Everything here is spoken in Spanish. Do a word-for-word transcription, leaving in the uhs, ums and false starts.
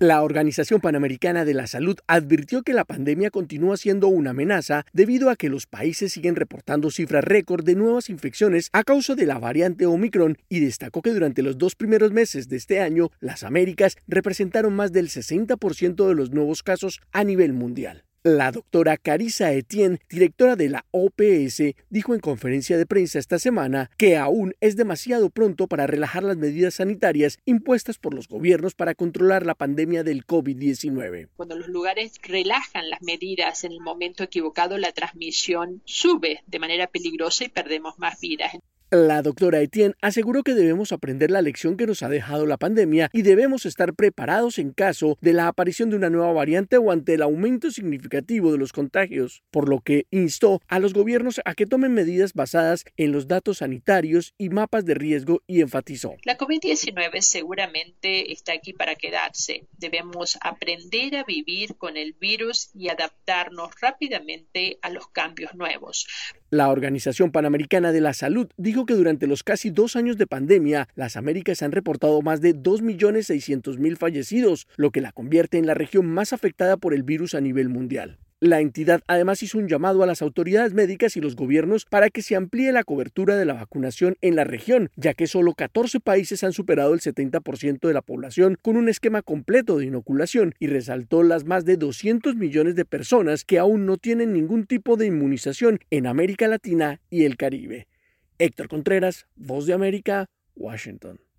La Organización Panamericana de la Salud advirtió que la pandemia continúa siendo una amenaza debido a que los países siguen reportando cifras récord de nuevas infecciones a causa de la variante Omicron y destacó que durante los dos primeros meses de este año, las Américas representaron más del sesenta por ciento de los nuevos casos a nivel mundial. La doctora Carissa Etienne, directora de la O P S, dijo en conferencia de prensa esta semana que aún es demasiado pronto para relajar las medidas sanitarias impuestas por los gobiernos para controlar la pandemia del COVID diecinueve. Cuando los lugares relajan las medidas en el momento equivocado, la transmisión sube de manera peligrosa y perdemos más vidas. La doctora Etienne aseguró que debemos aprender la lección que nos ha dejado la pandemia y debemos estar preparados en caso de la aparición de una nueva variante o ante el aumento significativo de los contagios, por lo que instó a los gobiernos a que tomen medidas basadas en los datos sanitarios y mapas de riesgo y enfatizó: La COVID diecinueve seguramente está aquí para quedarse. Debemos aprender a vivir con el virus y adaptarnos rápidamente a los cambios nuevos. La Organización Panamericana de la Salud dijo que durante los casi dos años de pandemia, las Américas han reportado más de dos millones seiscientos mil fallecidos, lo que la convierte en la región más afectada por el virus a nivel mundial. La entidad además hizo un llamado a las autoridades médicas y los gobiernos para que se amplíe la cobertura de la vacunación en la región, ya que solo catorce países han superado el setenta por ciento de la población con un esquema completo de inoculación, y resaltó las más de doscientos millones de personas que aún no tienen ningún tipo de inmunización en América Latina y el Caribe. Héctor Contreras, Voz de América, Washington.